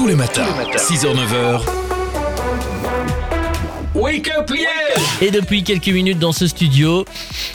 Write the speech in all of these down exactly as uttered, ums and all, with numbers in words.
Tous les matins, six heures neuf heures. Wake up yeah! Et depuis quelques minutes dans ce studio,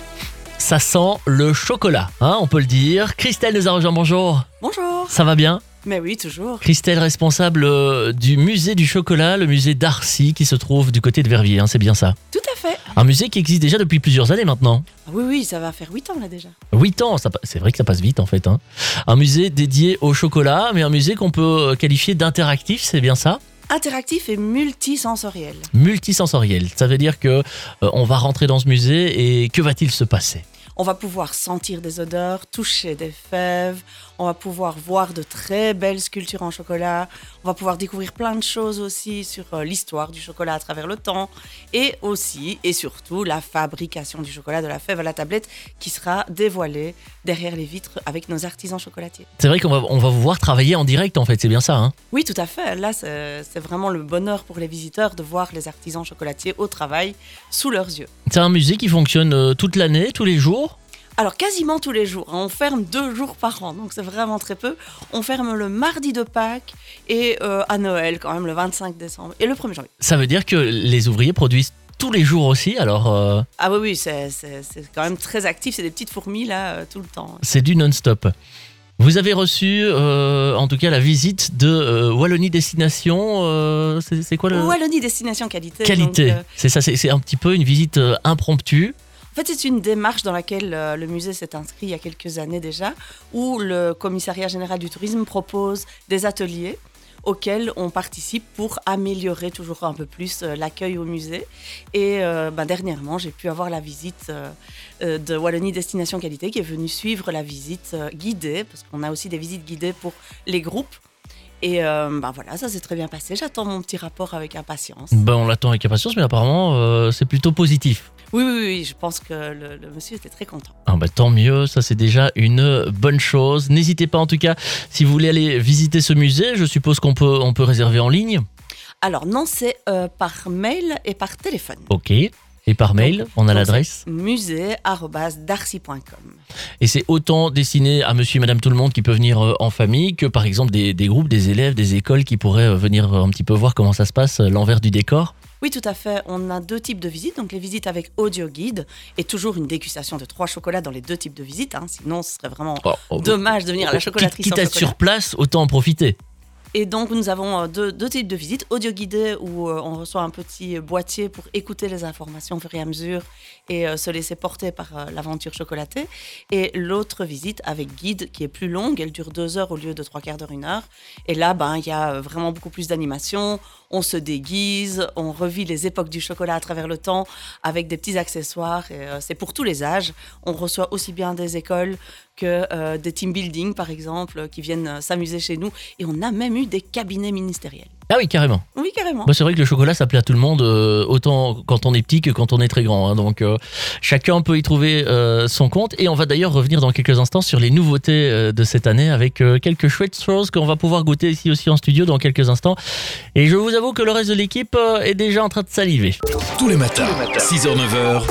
ça sent le chocolat, hein, on peut le dire. Christelle nous a rejoint, bonjour. Bonjour. Ça va bien ? Mais oui, toujours. Christelle, responsable euh, du musée du chocolat, le musée d'Arcy qui se trouve du côté de Verviers, hein, c'est bien ça. Tout à fait. Un musée qui existe déjà depuis plusieurs années maintenant. Ah oui, oui, ça va faire huit ans là déjà. huit ans, ça, c'est vrai que ça passe vite en fait. Hein. Un musée dédié au chocolat, mais un musée qu'on peut qualifier d'interactif, c'est bien ça ? Interactif et multisensoriel. Multisensoriel, ça veut dire que euh, on va rentrer dans ce musée et que va-t-il se passer ? On va pouvoir sentir des odeurs, toucher des fèves, on va pouvoir voir de très belles sculptures en chocolat, on va pouvoir découvrir plein de choses aussi sur euh, l'histoire du chocolat à travers le temps et aussi et surtout la fabrication du chocolat de la fève à la tablette qui sera dévoilée derrière les vitres avec nos artisans chocolatiers. C'est vrai qu'on va, on va vous voir travailler en direct en fait, c'est bien ça hein ? Oui, tout à fait. Là, c'est, c'est vraiment le bonheur pour les visiteurs de voir les artisans chocolatiers au travail sous leurs yeux. C'est un musée qui fonctionne euh, toute l'année, tous les jours ? Alors quasiment tous les jours, hein. On ferme deux jours par an, donc c'est vraiment très peu. On ferme le mardi de Pâques et euh, à Noël quand même le vingt-cinq décembre et le premier janvier. Ça veut dire que les ouvriers produisent tous les jours aussi, alors euh, Ah oui, oui, c'est, c'est, c'est quand même très actif, c'est des petites fourmis là euh, tout le temps. c'est du non-stop. Vous avez reçu euh, en tout cas la visite de euh, Wallonie Destination, euh, c'est, c'est quoi le... Wallonie Destination Qualité. Qualité, donc, euh, c'est ça, c'est, c'est un petit peu une visite euh, impromptue. En fait, c'est une démarche dans laquelle euh, le musée s'est inscrit il y a quelques années déjà, où le commissariat général du tourisme propose des ateliers auxquels on participe pour améliorer toujours un peu plus euh, l'accueil au musée. Et euh, ben, dernièrement, j'ai pu avoir la visite euh, euh, de Wallonie Destination Qualité qui est venue suivre la visite euh, guidée, parce qu'on a aussi des visites guidées pour les groupes. Et euh, ben voilà, ça s'est très bien passé. J'attends mon petit rapport avec impatience. Ben, on l'attend avec impatience, mais apparemment euh, c'est plutôt positif. Oui, oui, oui, je pense que le, le monsieur était très content. Ah bah tant mieux, ça c'est déjà une bonne chose. N'hésitez pas en tout cas, si vous voulez aller visiter ce musée, je suppose qu'on peut, on peut réserver en ligne. Alors non, c'est euh, par mail et par téléphone. Ok, et par mail, Donc, on a donc l'adresse. musée arobase darcy point com. Et c'est autant destiné à monsieur et madame tout le monde qui peut venir euh, en famille que par exemple des, des groupes, des élèves, des écoles qui pourraient euh, venir euh, un petit peu voir comment ça se passe, euh, l'envers du décor. Oui, tout à fait. On a deux types de visites. Donc, les visites avec audio guide et toujours une dégustation de trois chocolats dans les deux types de visites. Hein. Sinon, ce serait vraiment Oh, oh, dommage de venir à la chocolaterie quitte sans à être chocolat. sur place, autant en profiter. Et donc, nous avons euh, deux, deux types de visites. Audio guidée, où euh, on reçoit un petit boîtier pour écouter les informations au fur et à mesure et euh, se laisser porter par euh, l'aventure chocolatée. Et l'autre visite avec guide, qui est plus longue. Elle dure deux heures au lieu de trois quarts d'heure, une heure. Et là, ben, il y a euh, vraiment beaucoup plus d'animation. On se déguise, on revit les époques du chocolat à travers le temps avec des petits accessoires. Et, euh, c'est pour tous les âges. On reçoit aussi bien des écoles que euh, des team building, par exemple, qui viennent euh, s'amuser chez nous. Et on a même eu des cabinets ministériels. Ah oui, carrément. Oui, carrément. Bah, c'est vrai que le chocolat, ça plaît à tout le monde, euh, autant quand on est petit que quand on est très grand. Hein. Donc, euh, chacun peut y trouver euh, son compte. Et on va d'ailleurs revenir dans quelques instants sur les nouveautés euh, de cette année avec euh, quelques chouettes choses qu'on va pouvoir goûter ici aussi en studio dans quelques instants. Et je vous avoue que le reste de l'équipe euh, est déjà en train de saliver. Tous les matins, six heures neuf heures.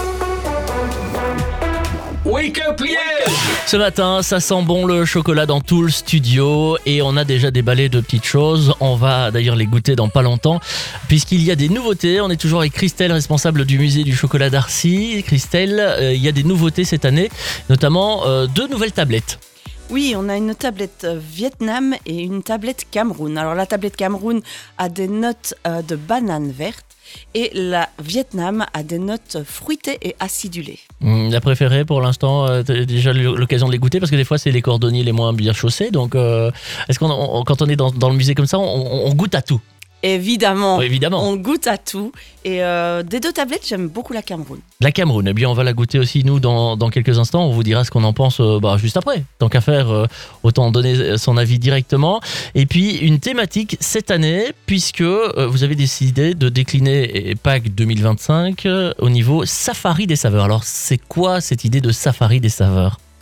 Wake up yeah! Ce matin, ça sent bon le chocolat dans tout le studio et on a déjà déballé de petites choses. On va d'ailleurs les goûter dans pas longtemps puisqu'il y a des nouveautés. On est toujours avec Christelle, responsable du musée du chocolat d'Arcy. Christelle, euh, il y a des nouveautés cette année, notamment euh, deux nouvelles tablettes. Oui, on a une tablette Vietnam et une tablette Cameroun. Alors la tablette Cameroun a des notes euh, de banane verte et la Vietnam a des notes fruitées et acidulées. Hum, La préférée pour l'instant, euh, t'as déjà eu l'occasion de les goûter parce que des fois c'est les cordonniers les moins bien chaussés. Donc euh, est-ce qu'on, on- quand on est dans, dans le musée comme ça, on, on goûte à tout? Évidemment, Oui, évidemment. on goûte à tout. Et euh, des deux tablettes, j'aime beaucoup la Cameroun. La Cameroun, eh bien on va la goûter aussi nous dans, dans quelques instants. On vous dira ce qu'on en pense euh, bah, juste après. Tant qu'à faire, euh, autant donner son avis directement. Et puis une thématique cette année, puisque euh, vous avez décidé de décliner Pâques deux mille vingt-cinq euh, au niveau Safari des saveurs. Alors c'est quoi cette idée de Safari des saveurs ?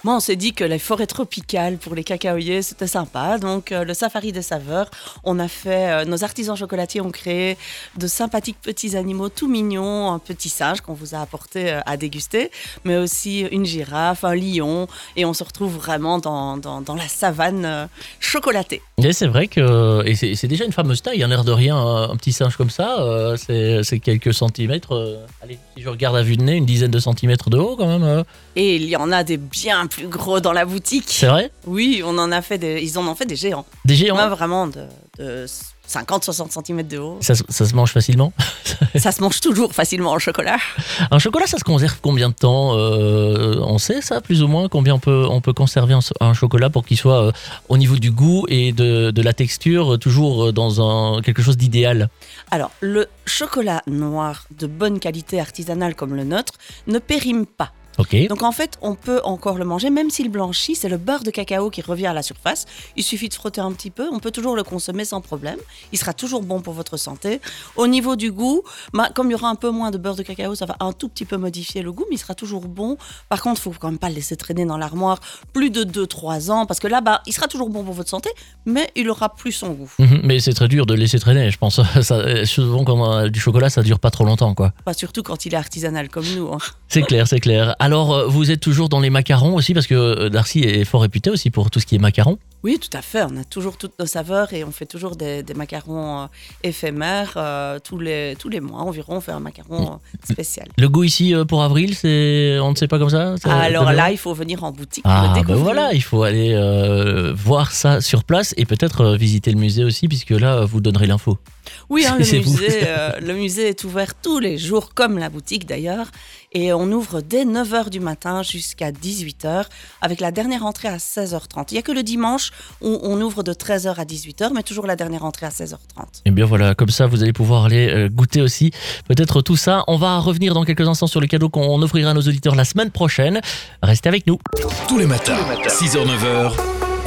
Moi, on s'est dit que les forêts tropicales pour les cacaoyers, c'était sympa. Donc, euh, le safari des saveurs, on a fait, euh, nos artisans chocolatiers ont créé de sympathiques petits animaux tout mignons, un petit singe qu'on vous a apporté euh, à déguster, mais aussi une girafe, un lion, et on se retrouve vraiment dans, dans, dans la savane euh, chocolatée. Et c'est vrai que et c'est, c'est déjà une fameuse taille, hein, l'air de rien, un, un petit singe comme ça, euh, c'est, c'est quelques centimètres. Euh, allez, si je regarde à vue de nez, une dizaine de centimètres de haut quand même. Euh. Et il y en a des bien plus gros dans la boutique. C'est vrai ? Oui, on en a fait des, ils en ont fait des géants. Des géants ? Ouais, vraiment de, de cinquante à soixante centimètres de haut. Ça, ça se mange facilement ? Ça se mange toujours facilement au chocolat. Un chocolat, ça se conserve combien de temps ? euh, On sait ça, plus ou moins, combien on peut, on peut conserver un, un chocolat pour qu'il soit, euh, au niveau du goût et de, de la texture, toujours dans un, quelque chose d'idéal ? Alors, le chocolat noir de bonne qualité artisanale comme le nôtre ne périme pas. Ok. Donc en fait, on peut encore le manger, même s'il blanchit, c'est le beurre de cacao qui revient à la surface. Il suffit de frotter un petit peu, on peut toujours le consommer sans problème. Il sera toujours bon pour votre santé. Au niveau du goût, bah, comme il y aura un peu moins de beurre de cacao, ça va un tout petit peu modifier le goût, mais il sera toujours bon. Par contre, il ne faut quand même pas le laisser traîner dans l'armoire plus de deux à trois ans, parce que là, bah, il sera toujours bon pour votre santé, mais il aura plus son goût. Mmh, mais c'est très dur de laisser traîner, je pense. Ça, souvent, quand on a du chocolat, ça dure pas trop longtemps, quoi. Pas surtout quand il est artisanal comme nous. Hein. C'est clair, c'est clair. Alors, vous êtes toujours dans les macarons aussi, parce que Darcy est fort réputé aussi pour tout ce qui est macarons. Oui, tout à fait. On a toujours toutes nos saveurs et on fait toujours des, des macarons euh, éphémères. Euh, tous, les, tous les mois environ, on fait un macaron euh, spécial. Le goût ici euh, pour avril, c'est on ne sait pas comme ça, ça Alors là, il faut venir en boutique ah, pour le ben découvrir. voilà, il faut aller euh, voir ça sur place et peut-être euh, visiter le musée aussi, puisque là, vous donnerez l'info. Oui, hein, le, C'est vous. musée, euh, le musée est ouvert tous les jours, comme la boutique d'ailleurs. Et on ouvre dès neuf heures du matin jusqu'à dix-huit heures, avec la dernière entrée à seize heures trente. Il n'y a que le dimanche où on ouvre de treize heures à dix-huit heures, mais toujours la dernière entrée à seize heures trente. Et bien voilà, comme ça, vous allez pouvoir aller euh, goûter aussi peut-être tout ça. On va revenir dans quelques instants sur les cadeaux qu'on offrira à nos auditeurs la semaine prochaine. Restez avec nous. Tous les matins, six heures neuf heures.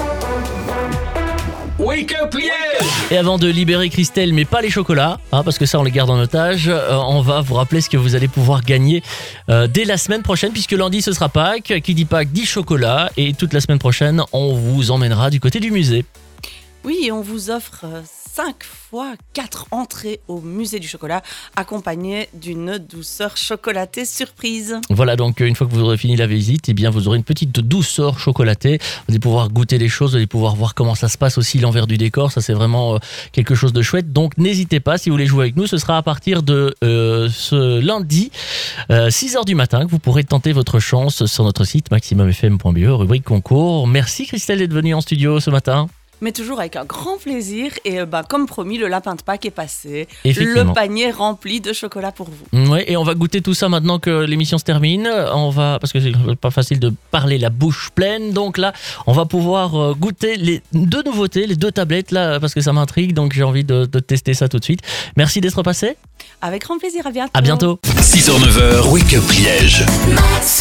Wake up Liège! Et avant de libérer Christelle, mais pas les chocolats, hein, parce que ça on les garde en otage, euh, on va vous rappeler ce que vous allez pouvoir gagner euh, dès la semaine prochaine, puisque lundi ce sera Pâques, qui dit Pâques dit chocolat, et toute la semaine prochaine on vous emmènera du côté du musée. Oui, et on vous offre cinq fois quatre entrées au musée du chocolat, accompagnées d'une douceur chocolatée surprise. Voilà, donc une fois que vous aurez fini la visite, eh bien, vous aurez une petite douceur chocolatée. Vous allez pouvoir goûter les choses, vous allez pouvoir voir comment ça se passe aussi, l'envers du décor. Ça, c'est vraiment euh, quelque chose de chouette. Donc, n'hésitez pas, si vous voulez jouer avec nous, ce sera à partir de euh, ce lundi, euh, six heures du matin, que vous pourrez tenter votre chance sur notre site maximum f m point b e, rubrique concours. Merci Christelle d'être venue en studio ce matin. Mais toujours avec un grand plaisir. Et euh, bah, comme promis, le lapin de Pâques est passé. Effectivement. Le panier rempli de chocolat pour vous. Ouais, et on va goûter tout ça maintenant que l'émission se termine. On va, parce que c'est pas facile de parler la bouche pleine. Donc là, on va pouvoir goûter les deux nouveautés, les deux tablettes là, parce que ça m'intrigue. Donc j'ai envie de, de tester ça tout de suite. Merci d'être passé. Avec grand plaisir. À bientôt. À bientôt. six heures neuf heures, Wake up Liège.